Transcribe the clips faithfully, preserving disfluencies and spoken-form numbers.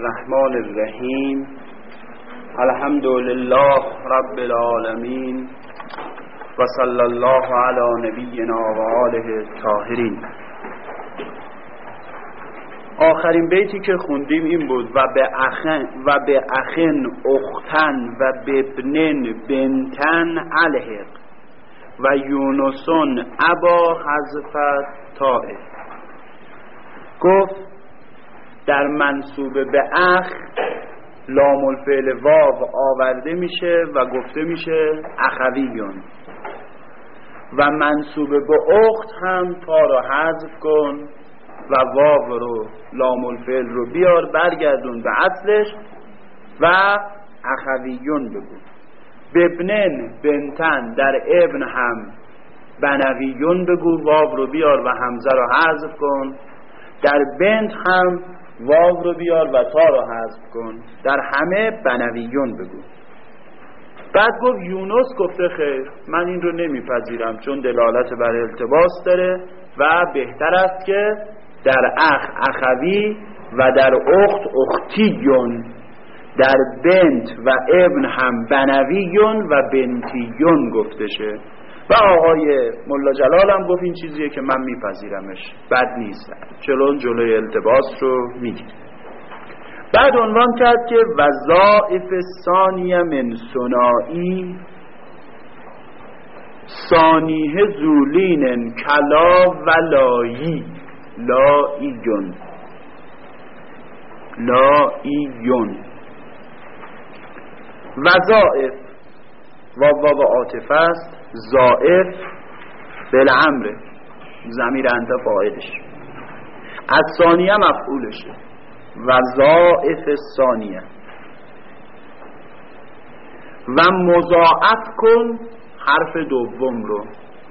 الرحمن الرحیم الحمد لله رب العالمین و صلی الله علی نبینا و آله الطاهرین. آخرین بیتی که خوندیم این بود و به اخن و به اخن اختن و ببنن بنتن الحق و یونسون ابا حذف طائف. گفت در منصوب به اخ لام الفعل واو آورده میشه و گفته میشه اخویون، و منصوب به اخت هم تا رو حذف کن و واو رو لام الفعل رو بیار برگردون به اصلش و اخویون بگو. ببنن بنتن در ابن هم بنویون بگو، واو رو بیار و همزه رو حذف کن. در بنت هم واو رو بیار و تا رو حذف کن. در همه بنویون بگو. بعد گفت یونس گفته خیر، من این رو نمیپذیرم چون دلالت بر التباس داره و بهتر است که در اخ اخوی و در اخت اختیون، در بنت و ابن هم بنویون و بنتیون گفته شه. و آقای ملا جلال هم گفت این چیزیه که من میپذیرمش، بد نیست، چلون جلوی التباس رو میگیره. بعد عنوان کرد که وظائف ثانیه من ثنایی ثانیه زولین کلا ولایی لاییون لاییون. وظائف واو واو عاطفه است، ظائف بالامر ضمیر انت فاعلش، از ثانیه مفعولشه. وظائف ثانیه و مضاعف کن حرف دوم رو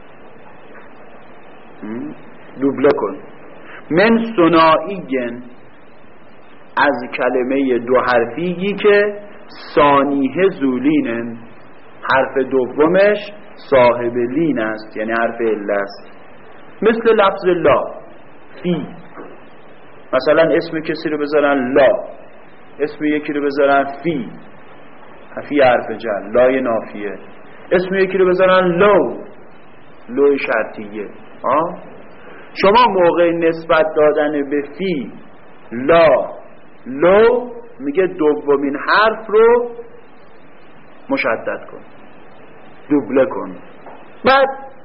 دوبله کن. من ثنائیین از کلمه دو حرفی که ثانیه زولینن، حرف دومش صاحب لین است، یعنی حرف عله است. مثل لفظ لا فی، مثلا اسم کسی رو بذارن لا، اسم یکی رو بذارن فی، فی حرف جر، لای نافیه. اسم یکی رو بذارن لو، لو شرطیه. آه؟ شما موقع نسبت دادن به فی لا لو میگه دومین حرف رو مشدد کن، دوبله کن، بعد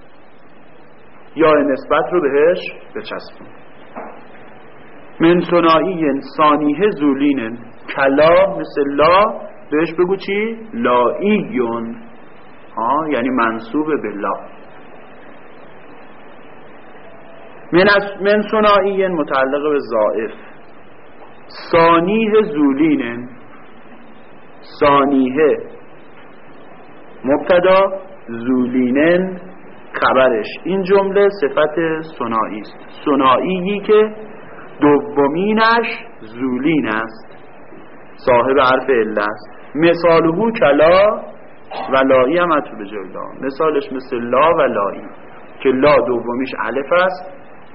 یا نسبت رو بهش بچسبون. من ثنایی ثانیه زولین کلا مثل لا بهش بگو چی؟ لاییون، ها یعنی منصوب به لا. من من ثنایی متعلق به ظائف. ثانیه زولین، ثانیه مبتدا، زولینن خبرش. این جمله صفت ثنایی است، ثنایی که دومینش زولین است، صاحب حرف عله است. مثاله کلا و لایی هم اتو به جای لا، مثالش مثل لا و لایی که لا دومیش الف است،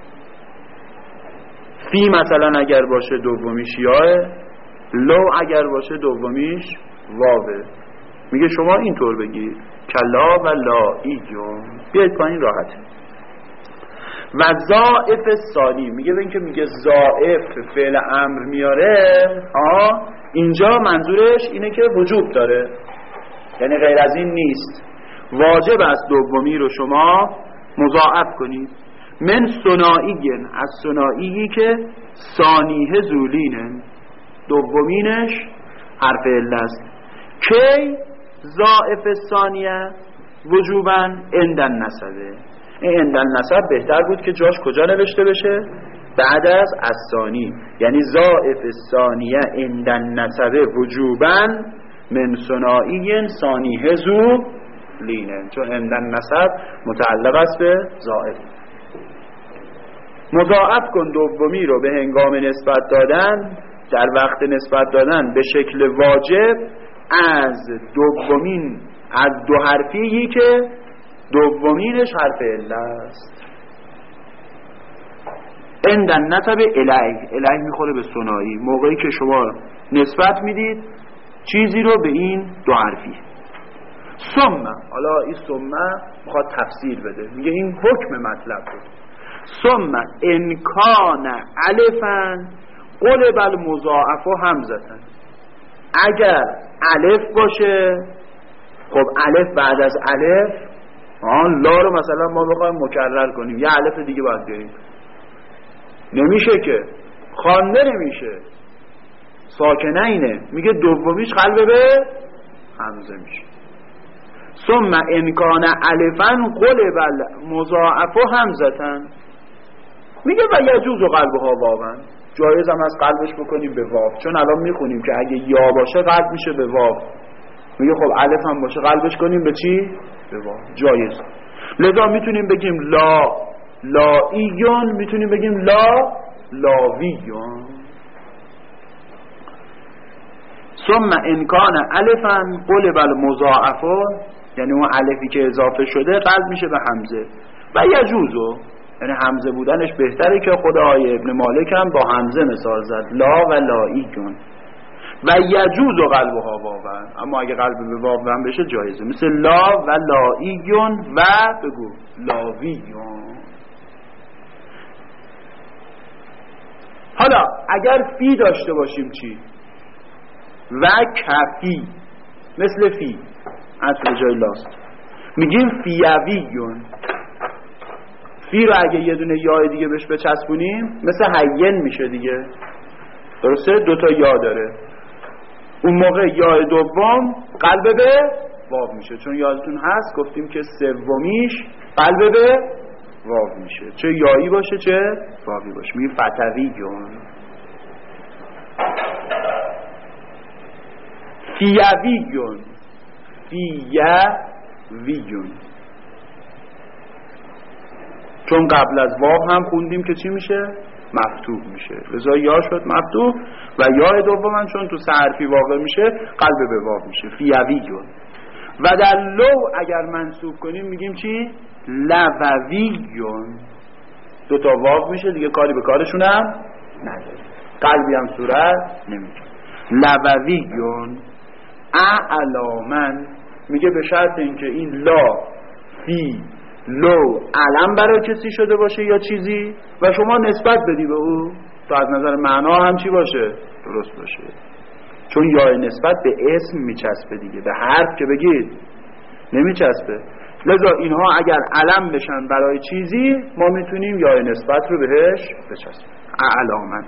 فی مثلا اگر باشه دومیش یاه، لو اگر باشه دومیش واوه. میگه شما اینطور بگید کلا و لایی جون. بیاید پایین راحت. و ضائف ثانی، میگه ببین که میگه ضائف فعل امر میاره، ها اینجا منظورش اینه که وجوب داره، یعنی غیر از این نیست، واجب است دومی رو شما مضاعف کنید. من ثنائیین، از ثنائیی که ثانیه زولینن، دومینش حرف عله است. کی ضائف ثانیه وجوبا اندن نسبه. این اندن نسب بهتر بود که جاش کجا نوشته بشه؟ بعد از الثانی، یعنی ضائف ثانیه اندن نسبه وجوبا من ثنائیین ثانیه زولینن، چون اندن نسب متعلق است به ضائف. مضاعف کن دومی رو به هنگام نسبت دادن، در وقت نسبت دادن به شکل واجب از دومین، از دو حرفی که دومینش حرف عله است. اندن نسب الیه، الیه میخوره به ثنایی. موقعی که شما نسبت میدید چیزی رو به این دو حرفی. ثم، حالا این ثم میخواد تفسیر بده، میگه این حکم مطلب بود. ثم ان کان الفا قلب المضاعف همزه، اگر الف باشه، خب الف بعد از الف آن لا رو مثلا ما بخوایم مکرر کنیم یه الف دیگه باید بیاریم، نمیشه که، خوانده نمیشه، ساکنه اینه، میگه دومیش قلب به همزه میشه. ثم ان کان الفا قلب المضاعف همزه، میگه و یجوز قلبها واو، جایز هم از قلبش بکنیم به واو، چون الان میخونیم که اگه یا باشه قلب میشه به واو، میگه خب الف هم باشه قلبش کنیم به چی؟ به واو، جایز. لذا میتونیم بگیم لا لائیون، میتونیم بگیم لا لاویون. ثم ان کان الفا قلب المضاعف، یعنی اون الفی که اضافه شده قلب میشه به همزه. و یجوزو، یعنی همزه بودنش بهتره، که خود آیه ابن مالک هم با همزه مثال زد، لا و لائیون. و یجوز و قلبها واون، اما اگه قلب به واون بشه جایزه، مثل لا و لائیون و بگو لاویون. حالا اگر فی داشته باشیم چی؟ و کفی، مثل فی اصل جای لاست، میگیم فیویون. فی رو اگه یه دونه یا دیگه بهش بچسبونیم مثل حین میشه دیگه، درسته؟ دوتا یا داره، اون موقع یا دوم قلب به واو میشه، چون یادتون هست گفتیم که سومیش قلب به واو میشه، چه یایی باشه چه واوی باشه، میگه فتویون. فیویون، فیویون، چون قبل از واو هم خوندیم که چی میشه؟ مفتوح میشه، لذا یا شد مفتوح، و یا دوم هم چون تو سه واقع میشه قلب به واو میشه، فیویون. و در لو اگر منصوب کنیم میگیم چی؟ لوویون، دوتا واو میشه دیگه، کاری به کارشون هم نداره، قلبی هم صورت نمیشه. لوویون اعلامن، میگه به شرط اینکه این لا فی لو علم برای کسی شده باشه یا چیزی و شما نسبت بدی به او، تو از نظر معنا هم چی باشه؟ درست باشه، چون یا نسبت به اسم میچسبه دیگه، به حرف که بگید نمیچسبه. لذا اینها اگر علم بشن برای چیزی ما میتونیم یا نسبت رو بهش بچسبیم. اعلامن.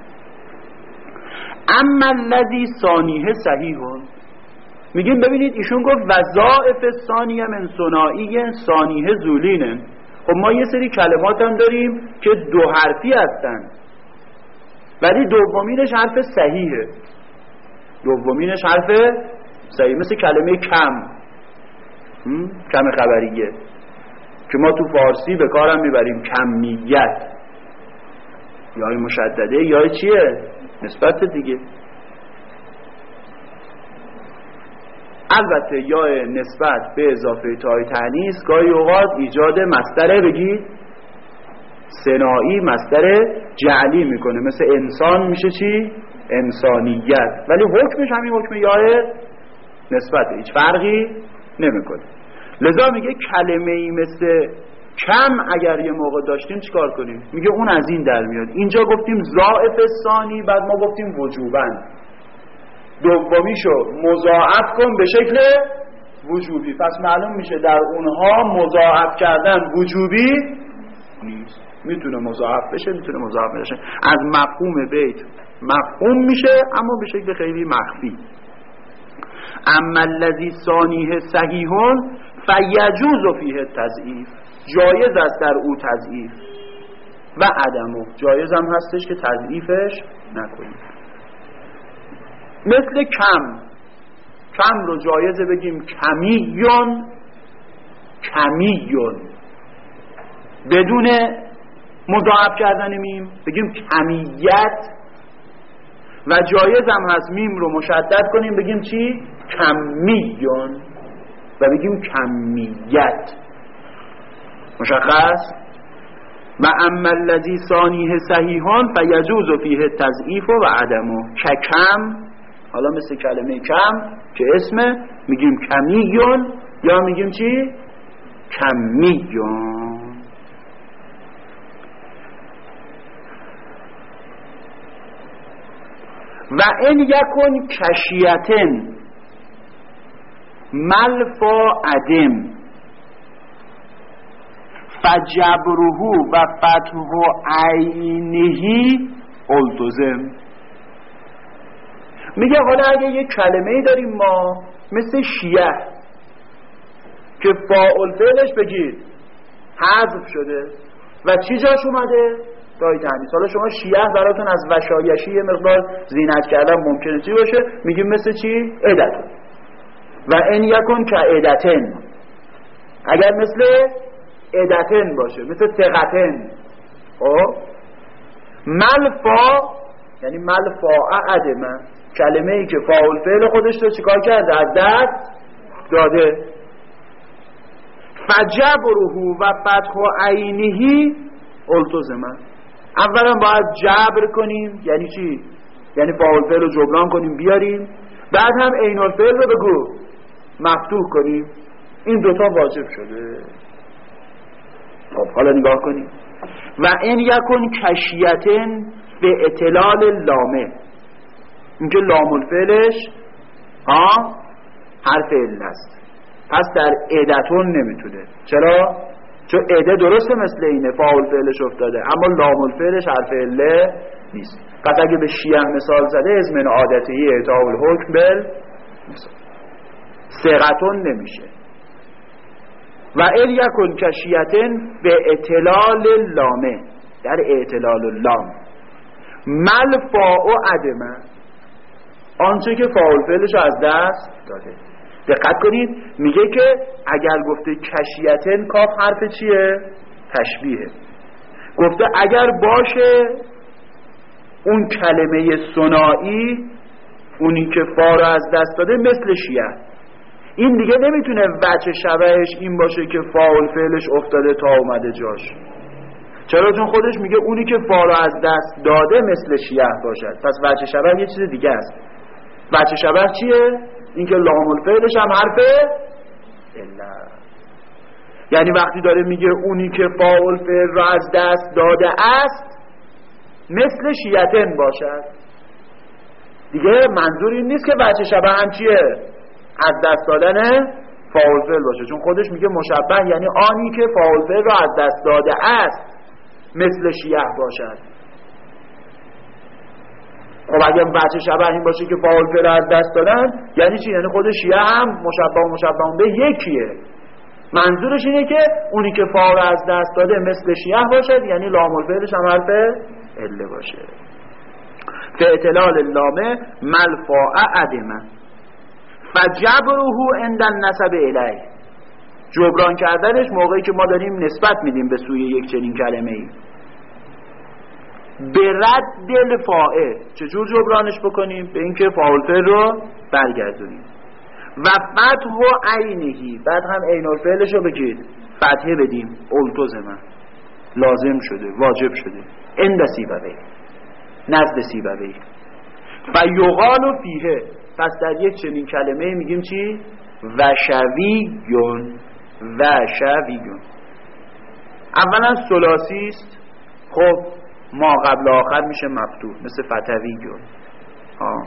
اما الذی ثانیه صحیحون، میگیم ببینید ایشون گفت وظائف ثانیه من ثنایی ثانیه زولینه. خب ما یه سری کلمات هم داریم که دو حرفی هستن ولی دومینش حرف صحیحه، دومینش حرف صحیح، مثل کلمه کم، کم خبریه که ما تو فارسی به کارم میبریم، کمیت، یا مشدده یا چیه؟ نسبت دیگه. البته یا نسبت به اضافه تای تانیث گاهی اوقات ایجاد مصدر بگید ثنایی، مصدر جعلی میکنه، مثل انسان میشه چی؟ انسانیت، ولی حکمش همین حکم یا نسبت، هیچ فرقی نمیکنه. لذا میگه کلمه ای مثل کم اگر یه موقع داشتیم چیکار کنیم؟ میگه اون از این در میاد. اینجا گفتیم ضعف ثانی، بعد ما گفتیم وجوبن، دومیشو مضاعف کن به شکل وجوبی، پس معلوم میشه در اونها مضاعف کردن وجوبی نیست، میتونه مضاعف بشه میتونه مضاعف بشه، از مفهوم بیت مفهوم میشه اما به شکل خیلی مخفی. اما الذی ثانیه صحیحون فیجوز فیه تضعیف، جایز است در او تضعیف، و عدمو، جایز هم هستش که تضعیفش نکنیم. مثل کم، کم رو جایزه بگیم کمیون، کمیون بدون مضاعف کردن میم بگیم کمیت، و جایز هم هست میم رو مشدد کنیم بگیم چی؟ کمیون، و بگیم کمیت. مشخص؟ و اما الذی ثانیه صحیحان فیجوز فیه تضعیف و عدمو، که کم حالا مثل کلمه کم که اسمه میگیم کمیون یا میگیم چی؟ کمیون. و این یکون کشیتن ملفا عدم فجبره و فتح عینهی التزم. میگه حالا اگه یه کلمه‌ای داریم ما مثل شیعه که فاعل فعلش بگید حذف شده و چی جاش اومده؟ دای تانیث. حالا شما شیعه براتون از وشایشی یه مقدار زینت کردن ممکنه چی باشه؟ میگیم مثل چی؟ عدتون. و این یکون که عدتن، اگر مثل عدتن باشه مثل ثقتن. خب ملفا یعنی ملفا عدمه، کلمه ای که فاعل فعل خودش رو چیکار کرده؟ از دست داده. فجبره و فتح عینهی التزمه. اولا باید جبر کنیم، یعنی چی؟ یعنی فاعل فعل رو جبران کنیم بیاریم، بعد هم عین الفعل رو بگو مفتوح کنیم. این دوتا واجب شده. خب حالا نگاه کنیم. و این یکون کشیتن به اطلال لامه، اینکه لام الفعلش ها حرف علت است، پس در عدتون نمیتونه. چرا؟ چون عده درسته مثل اینه فاعل فعلش افتاده، اما لام الفعلش حرف علت نیست. پس اگه به شیعه مثال زده از من عادتی اعطاء الحکم بل ثقتون نمیشه. و ال یکن کشیتن به اطلال لامه، در اطلال اللام ملفا و عدمه، آنچه که فاعل فعلش از دست داده. دقت کنید میگه که اگر گفته کشیتن کاف حرف چیه؟ تشبیهه. گفته اگر باشه اون کلمه ثنایی، اونی که فا رو از دست داده، مثل شیعه. این دیگه نمیتونه وجه شبهش این باشه که فاعل فعلش افتاده تا اومده جاش. چرا؟ چون خودش میگه اونی که فا رو از دست داده مثل شیعه باشد. پس وجه شبه یه چیز دیگه است. وجه شبه چیه؟ این که لام الفعلش هم حرف علت. یعنی وقتی داره میگه اونی که فاعل فعل رو از دست داده است مثل شیعتن باشد، دیگه منظور این نیست که وجه شبه هم چیه؟ از دست دادن فاعل فعل باشه، چون خودش میگه مشبه یعنی آنی که فاعل فعل رو از دست داده است مثل شیعه باشد. خب اگه بچه شبه این باشه که فاعل فعل از دست دادن، یعنی چی؟ یعنی خود شیعه هم مشبه و مشبه به یکیه. منظورش اینه که اونی که فاعل از دست داده مثل شیعه باشد، یعنی لام الفعلش هم حرف عله باشه. فاعتلال اللامه ملفاء عدمه فجبره عند النسب الیه. جبران کردنش موقعی که ما داریم نسبت میدیم به سوی یک چنین کلمه ای. به رد الفاعل، چجور جبرانش بکنیم؟ به اینکه فاعل فعل رو برگردونیم. و فتح و عینهی، بعد هم عین الفعلش رو بگید فتحه بدیم. التزمه، لازم شده، واجب شده. عند سیبوی، نزد سیبوی. و یقال فیه، پس در یک چنین کلمه میگیم چی؟ وشویون. وشویون اولا ثلاثی است، خب ما قبل آخر میشه مفتوح، مثل فتویون. ها.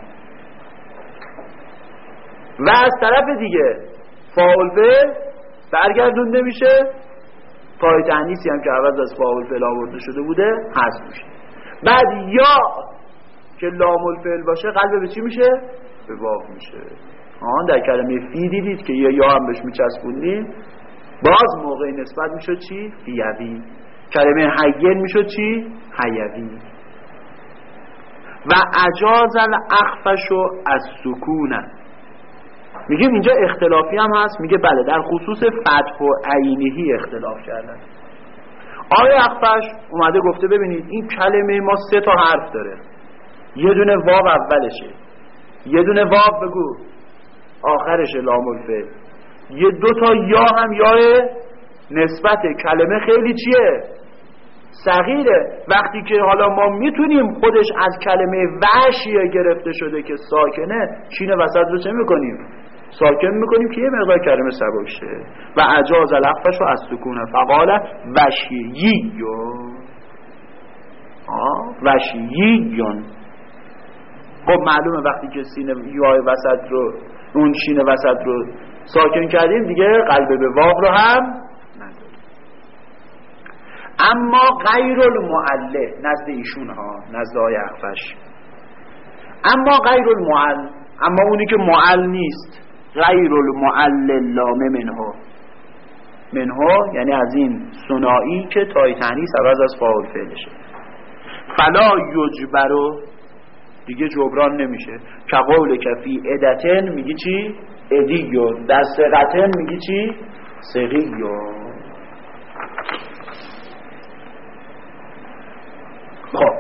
و از طرف دیگه فاعل فعل برگردونده میشه، تای تانیثی هم که عوض از فاعل فعل آورده شده بوده حذف میشه. بعد یا که لام الفعل باشه قلب به چی میشه؟ به واو میشه. آن در کلمه فی دیدید که یه یا هم بهش میچسبونیم، باز موقع نسبت میشد چی؟ فیوی. کلمه حیین میشد چی؟ حیوی. و اجاز الاخفشو از سکونه. میگیم اینجا اختلافی هم هست، میگه بله در خصوص فتح و عینهی اختلاف کردن. آقای اخفش اومده گفته ببینید این کلمه ما سه تا حرف داره، یه دونه واو اولشه، یه دونه واو بگو آخرشه لام الفعل، یه دو تا یا هم یا نسبت. کلمه خیلی چیه؟ صغیره. وقتی که حالا ما میتونیم خودش از کلمه وشیه گرفته شده که ساکنه، شین وسط رو چه میکنیم؟ ساکن میکنیم که یه مقدار کلمه سبک شه. و اجاز لفظش رو از سکونه فقال وشییون. وشییون. خب معلومه وقتی که سینه یای وسط رو، اون شین وسط رو ساکن کردیم دیگه قلب به واو رو هم نداریم. اما غیر المعله نزد ایشون ها، نزد آقای اخفش، اما غیر المعل، اما اونی که معل نیست، غیر المعل لامه منها، منها یعنی از این ثنایی که تای تانیث عوض از فاعل فعلشه، فلا یجبرو دیگه جبران نمیشه. که قول کفی ادتن میگی چی؟ ادیون. در سقتن میگی چی؟ سقیون. خب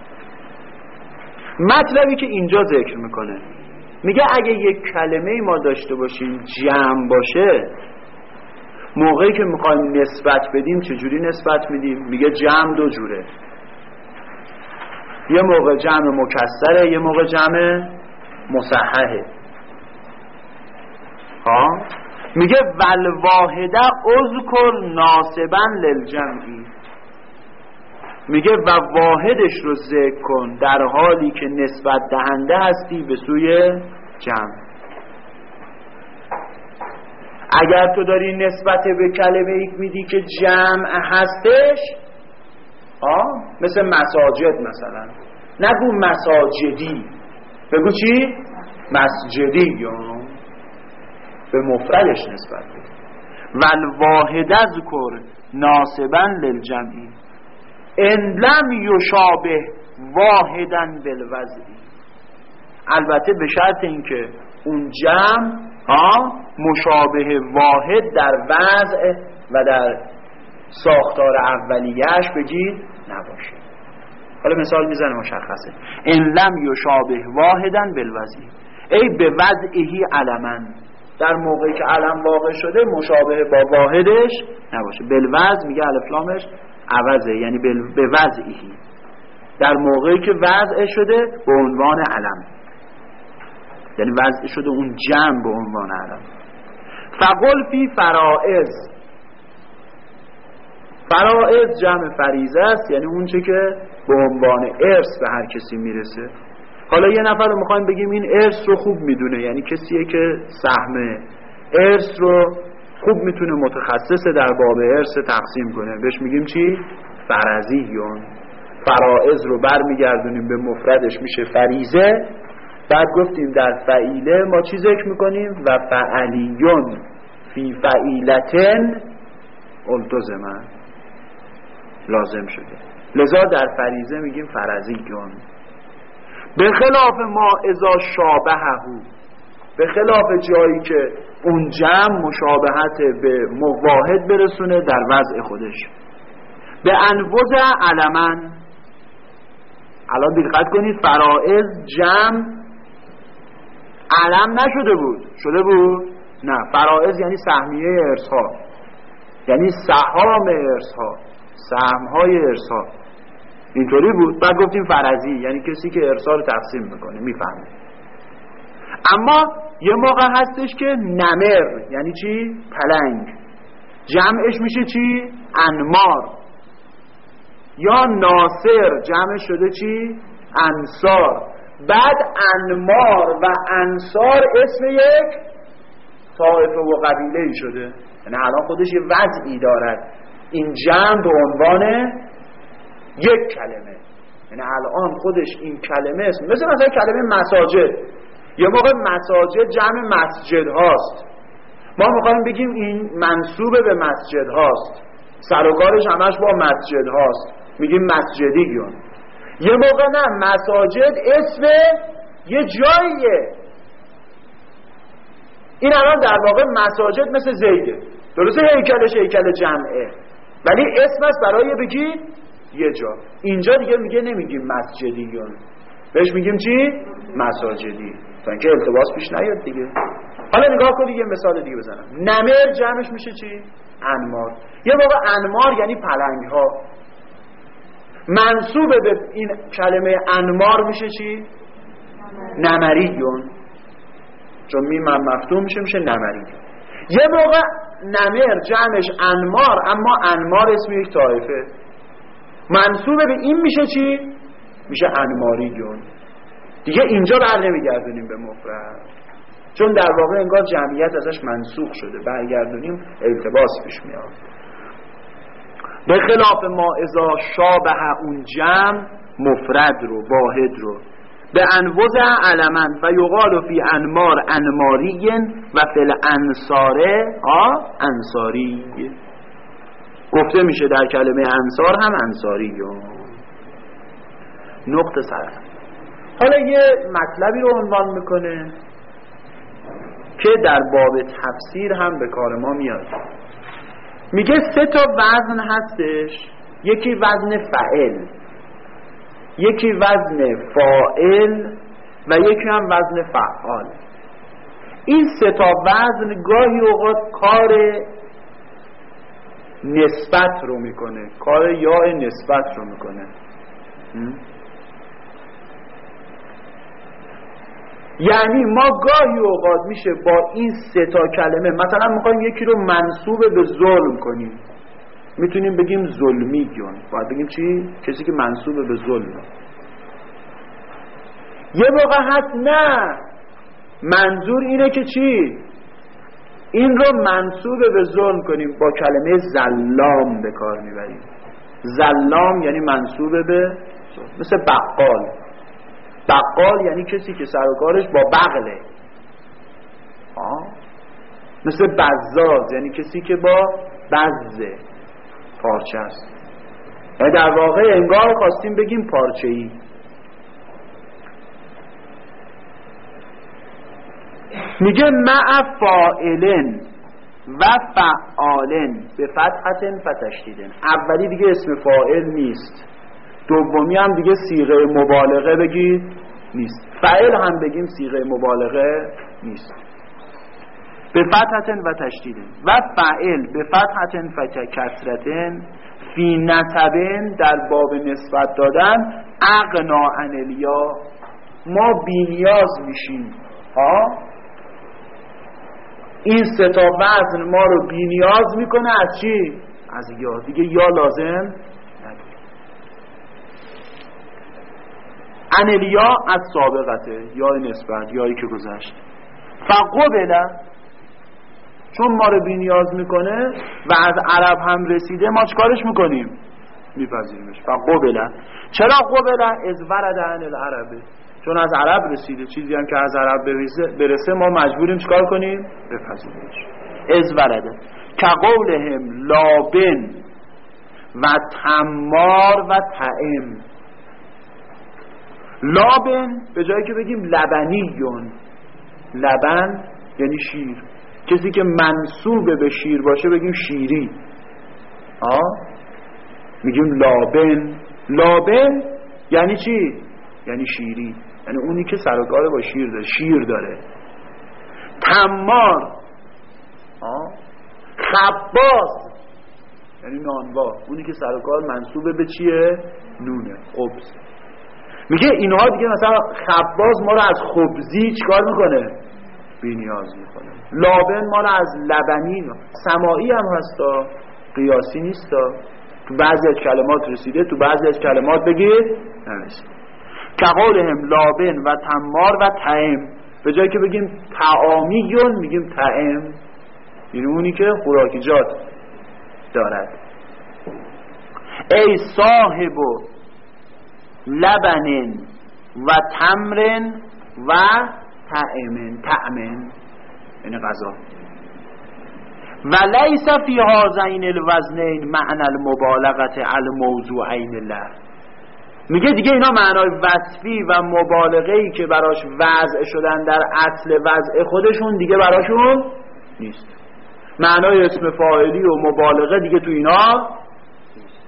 مطلبی که اینجا ذکر میکنه، میگه اگه یک کلمه ما داشته باشیم جمع باشه، موقعی که میخوایم نسبت بدیم چجوری نسبت میدیم؟ میگه جمع دو جوره، یه موقع جمع مکسره، یه موقع جمع مصححه. ها میگه والواحده اذکر ناسبا للجمعی، میگه و واحدش رو ذکر کن در حالی که نسبت دهنده هستی به سوی جمع. اگر تو داری نسبت به کلمه ای میدی که جمع هستش، آه مثل مساجد مثلا، نگو مساجدی، بگو چی؟ مسجدی، یا به مفردش نسبت بده. والواحد ذکر ناسبا للجمعی ان لم یشابه واحدا بالوضعی، البته به شرط اینکه اون جمع ها مشابه واحد در وضع و در ساختار اولیه‌اش بگید نباشه. حالا مثال میزنه مشخصه. ان لم یشابه واحدا بالوضعی ای به وضعه علما، در موقعی که علم واقع شده مشابه با واحدش نباشه. بالوضع میگه الف لامش عوضه، یعنی به وضعه، در موقعی که وضع شده به عنوان علم، یعنی وضع شده اون جمع به عنوان علم. فقل فی فرائض، فرائض جمع فریضه است، یعنی اون چه که به عنوان ارث به هر کسی میرسه. حالا یه نفر رو میخوایم بگیم این ارث رو خوب میدونه، یعنی کسیه که سهم ارث رو خوب میتونه متخصص در باب ارث تقسیم کنه، بهش میگیم چی؟ فرضیون. فرائض رو برمیگردونیم به مفردش میشه فریضه. بعد گفتیم در فعیله ما چی ذکر میکنیم؟ و فعلیون فی فعیلتن التزمن، لازم شده، لذا در فریضه میگیم فرضیون. به خلاف ما اذا شابههو، به خلاف جایی که اون جمع مشابهت به واحد برسونه در وضع خودش. به انوز علمن، الان دقت کنید فرائض جمع علم نشده بود، شده بود؟ نه، فرائض یعنی سهمیه ارث ها، یعنی سهام ارث ها، سهم های ارث ها، اینطوری بود. بعد گفتیم فرضی یعنی کسی که ارث ها رو تقسیم میکنه، میفهمه. اما یه موقع هستش که نمر یعنی چی؟ پلنگ، جمعش میشه چی؟ انمار. یا ناصر جمعش شده چی؟ انصار. بعد انمار و انصار اسم یک طائفه و قبیله شده، یعنی الان خودش یه وضعی دارد این جمع به عنوان یک کلمه، یعنی الان خودش این کلمه اسم، مثل مثلا کلمه مساجد. یه موقع مساجد جمع مسجد هاست، ما میخوایم بگیم این منسوب به مسجد هاست، سر و کارش همش با مسجد هاست، میگیم مسجدیون. یه موقع نه، مساجد اسم یه جاییه. این الان در واقع مساجد مثل زیده، درسته هیکلش هیکل جمعه، ولی اسم است برای بگی یه جا. اینجا دیگه میگه نمیگیم مسجدیون، بهش میگیم چی؟ مساجدی، تا اینکه التباس پیش نیاد دیگه. حالا نگاه کنید یه مثال دیگه بزنم. نمر جمعش میشه چی؟ انمار. یه موقع انمار یعنی پلنگ ها، منصوب به این کلمه انمار میشه چی؟ نمریون، چون میم مفتوح میشه میشه نمریون. یه موقع نمر جمعش انمار، اما انمار اسم یک طایفه، منصوب به این میشه چی؟ میشه انماریون. دیگه اینجا بر نمیگردونیم به مفرد، چون در واقع انگار جمعیت ازش منسوخ شده، برگردونیم التباس پیش میاد. به خلاف ما اذا شابه اون جمع مفرد رو واحد رو به انوزع علمن و یقال فی انمار انماریین و فی الانصاره آ انصاری، گفته میشه در کلمه انصار هم انصاریون. نقطه سر. حالا یه مطلبی رو عنوان میکنه که در باب تفسیر هم به کار ما میاد. میگه سه تا وزن هستش، یکی وزن فاعل، یکی وزن فاعل و یکی هم وزن فعال. این سه تا وزن گاهی اوقات کار نسبت رو میکنه، کار یا نسبت رو میکنه. یعنی ما گاهی اوقات میشه با این سه تا کلمه، مثلا میخوایم یکی رو منسوب به ظلم کنیم، میتونیم بگیم ظلمیون. باید بگیم چی؟ کسی که منسوب به ظلم. یه موقع هست نه، منظور اینه که چی؟ این رو منسوب به ظلم کنیم، با کلمه ظلام به کار میبریم. ظلام یعنی منسوب به ظلم. مثل بقال. بقال یعنی کسی که سر و کارش با بغله. آه. مثل بزاز یعنی کسی که با بزه پارچه است. در واقع انگار خواستیم بگیم پارچه ای. میگه مع فاعلن و فعالن به فتحتن فتشدیدن. اولی دیگه اسم فاعل نیست، دومی هم دیگه صیغه مبالغه بگید نیست، فاعل هم بگیم صیغه مبالغه نیست. به فتحتن و تشدیدن و فاعل به فتحتن و کسرتن فی نسبن در باب نسبت دادن اغنا عن الیا، ما بی‌نیاز میشیم. ها این سه تا وزن ما رو بی‌نیاز میکنه از چی؟ از یا. دیگه یا لازم نداره. عن الیا از سابقته، یا نسبت، یایی که گذشت. فقبله، چون ما رو بی‌نیاز میکنه و از عرب هم رسیده، ما چکارش میکنیم؟ میپذیریمش. فقبله. چرا قبله؟ از ورد عن العربه، چون از عرب رسیده. چیزی هم که از عرب برسه, برسه ما مجبوریم چکار کنیم؟ بپذیریمش. از ورده که قولهم لابن و تمار و تعم. لابن به جایی که بگیم لبنیون، لبن یعنی شیر، کسی که منسوب به شیر باشه بگیم شیری. آه میگیم لابن. لابن یعنی چی؟ یعنی شیری، یعنی اونی که سر و کار با شیر داره، شیر داره. تمار، آه خباز یعنی نانوا، اونی که سر و کار منسوبه به چیه؟ نونه، خبز. میگه اینها دیگه مثلا خباز ما رو از خبزی چکار میکنه؟ بی نیاز میکنه. لابن ما رو از لبنی، سماعی هم هستا، قیاسی نیستا. تو بعضی از کلمات رسیده، تو بعضی از کلمات بگید نرسید. که قولهم لابن و تمار و تعم، به جایی که بگیم تعامیون میگیم تعم، یعنی اونی که خوراکیجات دارد. ای صاحب لبن و تمر و تعمن، تعمن یعنی غذا. و لیس فی هذین الوزنین معنی المبالغه الموضوعین له. میگه دیگه اینا معنای وصفی و مبالغه‌ای که براش وضع شدن در اصل وضع خودشون دیگه براشون نیست. معنای اسم فاعلی و مبالغه دیگه تو اینا نیست.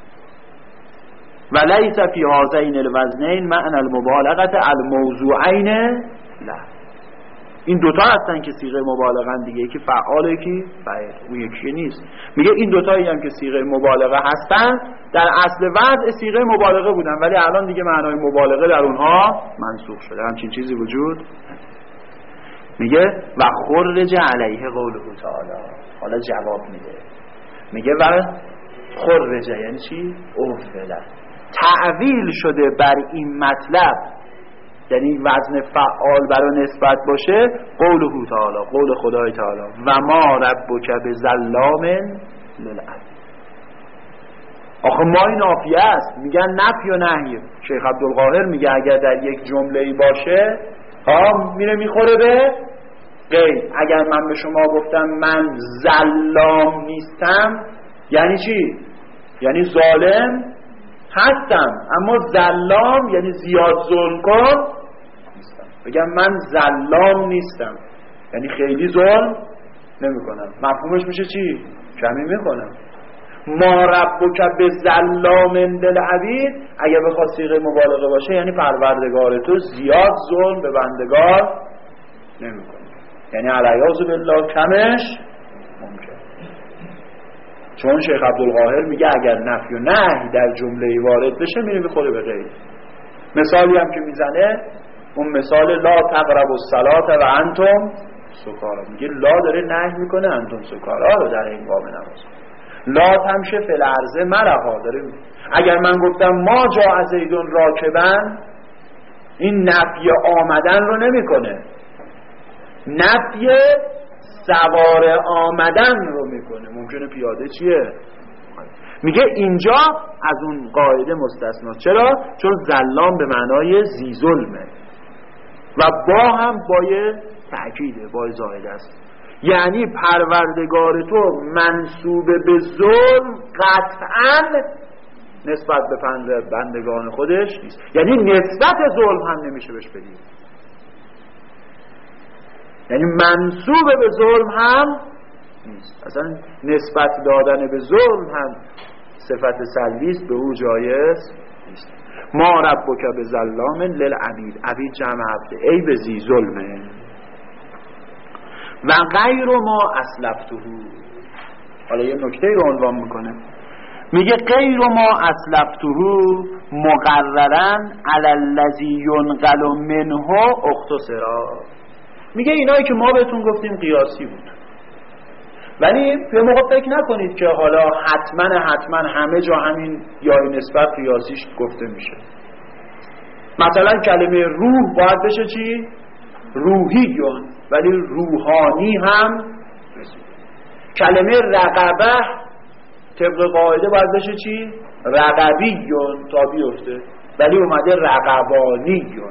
و لیس فی هذین الوزنین معنی المبالغه الموضوعین له. این دوتا هستن که صیغه مبالغه دیگه، یکی فعاله یکی فاعل، اون یکی نیست. میگه این دوتایی هم که صیغه مبالغه هستن در اصل وضع صیغه مبالغه بودن، ولی الان دیگه معنای مبالغه در اونها منسوخ شده. همچین چیزی وجود. میگه و خرج علیه قوله تعالی. حالا جواب میده، میگه و خرج یعنی چی؟ اوفله، تعویل شده بر این مطلب، یعنی وزن فعال برای نسبت باشه، قوله تعالی، قول خدای تعالی، و ما ربک بظلام للعبید. آخه ما این نافیه است، میگن نفی و نهی. شیخ عبدالقاهر میگه اگر در یک جمله‌ای باشه ها میره میخوره به غیر. اگر من به شما گفتم من ظلام نیستم یعنی چی؟ یعنی ظالم هستم، اما ظلام یعنی زیاد ظلم کن نیستم. بگم من ظلام نیستم یعنی خیلی ظلم نمی کنم. مفهومش میشه چی؟ کمی میکنم. ما ربک بظلام للعبید اگه بخواد صیغه مبالغه باشه یعنی پروردگار تو زیاد ظلم به بندگان نمی کنه، یعنی علیاذ بالله کمش ممکن. چون شیخ عبدالقاهر میگه اگر نفی و نهی در جمله وارد بشه میره میخوره به غیر. مثالی هم که میزنه اون مثال لا تقربوا الصلاة و انتم سکارا، میگه لا داره نهی میکنه انتم سکارا رو در این باب نماز. لا تمشه فی الارض مرحا داره. اگر من گفتم ما جاء زیدون راکبن، این نفی آمدن رو نمیکنه، نفی سوار آمدن رو میکنه. ممکنه پیاده چیه؟ میگه اینجا از اون قاعده مستثنا. چرا؟ چون ظلام به معنای ذی ظلمه و با هم بای تأکیده، بای زائده است. یعنی پروردگار تو منسوب به ظلم قطعاً نسبت به بندگان خودش نیست، یعنی نسبت ظلم هم نمیشه بهش بدیم، یعنی منسوب به ظلم هم نیست. اصلا نسبت دادن به ظلم هم صفت سلبی است، به او جایز نیست. ما ربک بظلام للعبید، عبید جمع عبد، ای به ذی ظلمه. و غیر ما اسلفته، حالا یه نکته رو عنوان میکنه، میگه غیر ما اسلفته مقررا علی الذی ینقل منه اختصرا. میگه اینایی که ما بهتون گفتیم قیاسی بود، ولی به موقع فکر نکنید که حالا حتما حتما همه جا همین یا نسبت قیاسیش گفته میشه. مثلا کلمه روح باید بشه چی؟ روحیون، ولی روحانی هم رسید. کلمه رقبه طبق قاعده باید بشه چی؟ رقبیون تا بیفته، ولی اومده رقبانیون.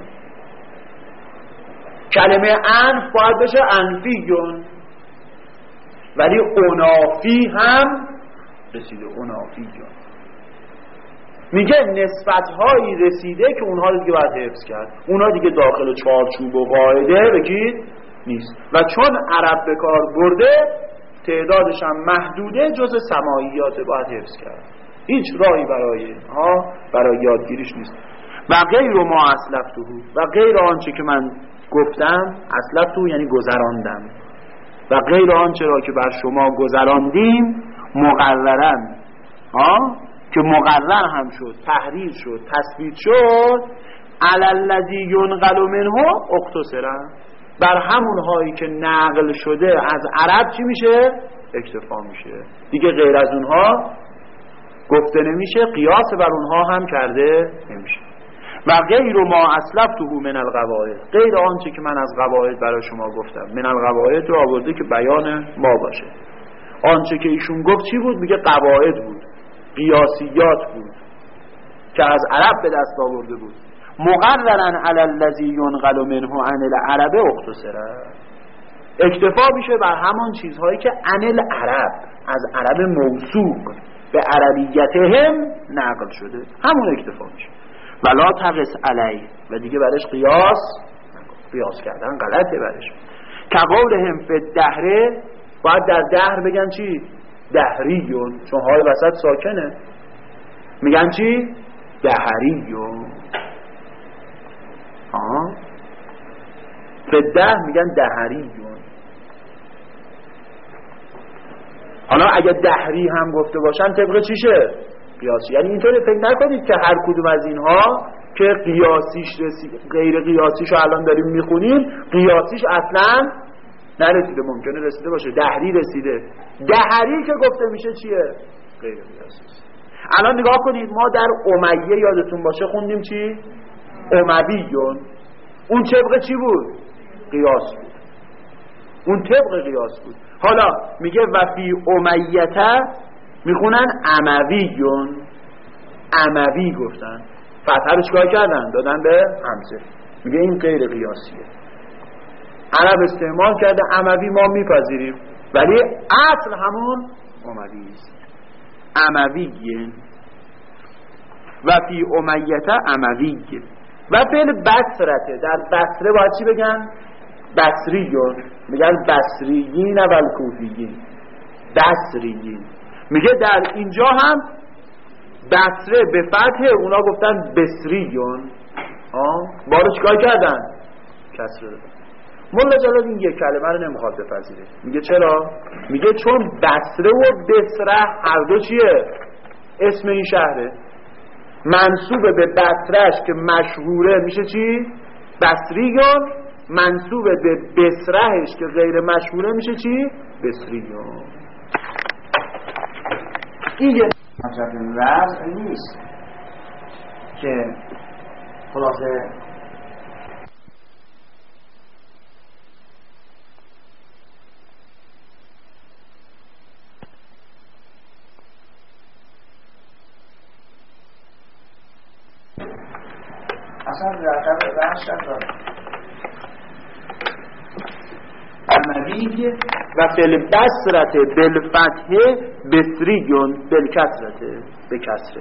کلمه انف باید بشه انفیون، ولی اونافی هم رسیده، اونافیون. میگه نسبت هایی رسیده که اونها رو دیگه باید حفظ کرد، اونها دیگه داخل چارچوب و قاعده بگید نیست. و چون عرب به کار برده تعدادش هم محدوده، جز سماعیات باید حفظ کرد، هیچ راهی برای ها برای یادگیریش نیست. و غیر ما اسلفته، و غیر آنچه که من گفتم، اسلفته یعنی گذراندم، و غیر آنچه را که بر شما گذراندیم مقررن، ها که مقرر هم شد، تحریر شد، تثبیت شد، علی الذی ینقل منه اختصرا، بر همون هایی که نقل شده از عرب چی میشه؟ اکتفا میشه، دیگه غیر از اونها گفته نمیشه، قیاس بر اونها هم کرده نمیشه. و غیر ما اسلفته من القواعد، غیر آنچه که من از قواعد برای شما گفتم، من القواعد رو آورده که بیان ما باشه. آنچه که ایشون گفت چی بود؟ میگه قواعد بود، قیاسیات بود که از عرب به دست آورده بود. مقررن علی الذی ینقل منه عن العرب اختصرا، اکتفا میشه بر همان چیزهایی که عن العرب، از عرب موثوق به عربیتهم نقل شده، همون اکتفا میشه. ولا تقس علی، و دیگه برش قیاس قیاس کردن غلطه برش. که قولهم فی الدهر، باید در دهر بگن چی؟ دهریون، چون های وسط ساکنه، میگن چی؟ دهریون. آه. فده میگن دهریون. حالا اگه دهری هم گفته باشن طبق چیشه؟ قیاسی. یعنی اینطوری فکر نکنید که هر کدوم از اینها که قیاسیش رسید غیر قیاسیش رو الان داریم میخونیم قیاسیش اصلا نرسیده، ممکنه رسیده باشه. دهری رسیده. دهری که گفته میشه چیه؟ غیر قیاسی. الان نگاه کنید ما در امیه یادتون باشه خوندیم چی؟ امویون. اون طبق چی بود؟ قیاس بود. اون طبق قیاس بود. حالا میگه و فی امیته میخونن امویون. اموی گفتن، فتحه رو چکار کردن؟ دادن به همزه. میگه این غیر قیاسیه. عرب استعمال کرده اموی، ما میپذیریم، ولی اصل همون اموی است. امویه و فی امیته امویه و فعل بصرته. در بصره باید چی بگن؟ بصریون. میگن بصریین و الکوفیین. بصریین. میگه در اینجا هم بصره به فتح، اونا گفتن بصریون. بارو چیکار کردن؟ کسره دادن. مولا جلال این یک کلمه رو نمیخواد بپذیره. میگه چرا؟ میگه چون بصره و بصره هر دو چیه؟ اسم این شهره. منصوب به بصرهش که مشهوره میشه چی؟ بصریون. منصوب به بصرهش که غیر مشهوره میشه چی؟ بصریون. این یه مطلب وضع نیست که خلاصه اصلا رقم وحش نداره. امویه و فعل بصرته بالفتحه بصریون بالکسرته به کسره.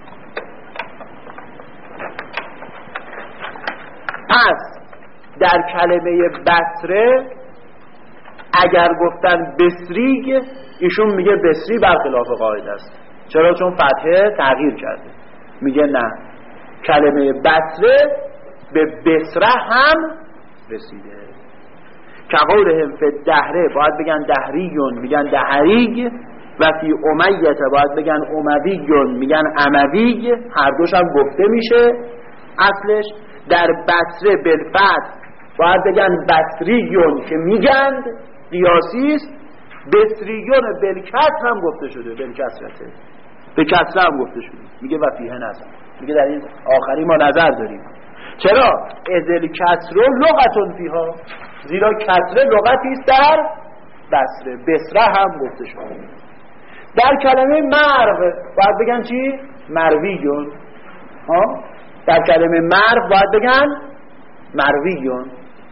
پس در کلمه بصره اگر گفتن بصری، ایشون میگه بصری برخلاف قاعده است. چرا؟ چون فتحه تغییر کرده. میگه نه، کلمه بصره به بصره هم رسیده. که قولهم فی دهره باید بگن دهریون میگن دهری، و فی امیته باید بگن امویون میگن اموی. هر دوش هم گفته میشه اصلش. در بصره بالفتح باید بگن بصریون که میگن قیاسیست. بصریون بالکسر هم گفته شده، بالکسرته به کسره هم گفته شده. میگه و فیه نظر. میگه در این آخری ما نظر داریم. چرا؟ ازل کسر لغتون فیها، زیرا کسره لغتی است در بصره. بصره هم گفته شده. در کلمه مرو باید بگن چی؟ مرویون. ها؟ در کلمه مرو باید بگن مرویون،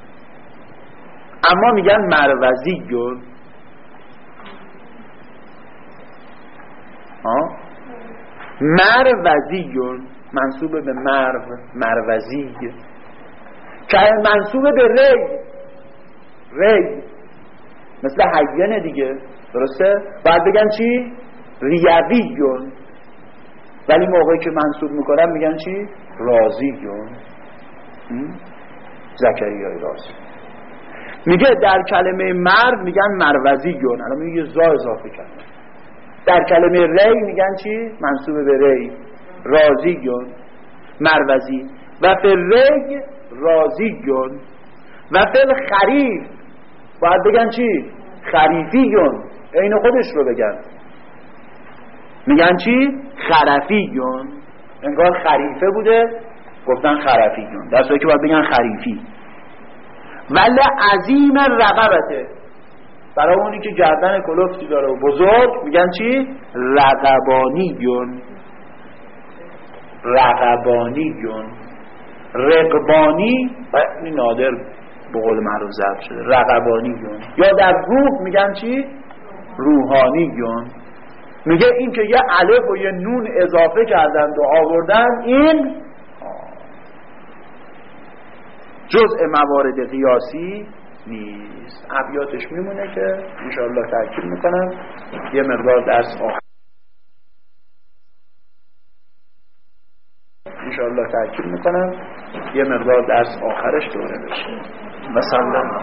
اما میگن مروزیون. ها؟ مروزیون منصوب به مرو، مروزی. که منصوب به ری، ری مثل حیانه دیگه، درسته؟ باید بگن چی؟ ریویون. ولی موقعی که منصوب میکنن میگن چی؟ رازیون. زکریای رازی. میگه در کلمه مرد میگن مروزیون. الان میگه یه زا اضافه کرد. در کلمه ری میگن چی؟ منصوب به ری، رازیون، مروزی. و فی ری رازیون. و فی خریف باید بگن چی؟ خریفیون. این خودش رو بگن، میگن چی؟ خرفیون. انگار خریفه بوده گفتن خرفیون، در صورتی که باید بگن خریفی. ولی عظیم رقبته، برای اونی که گردن کلفتی داره و بزرگ میگن چی؟ رقبانیون. رقبانیون. رقبانی این نادر به قول معروف ضرب شده، رقبانیون. یا در روح میگن چی؟ روحانیون. میگه این که یه الف و یه نون اضافه کردند و آوردن، این جزء موارد قیاسی نیست. ابیاتش میمونه که انشاءالله تأکید میکنم یه مقدار درس آخر انشاءالله تأکید میکنم یه مقدار درس آخرش دوره بشه. و سلم.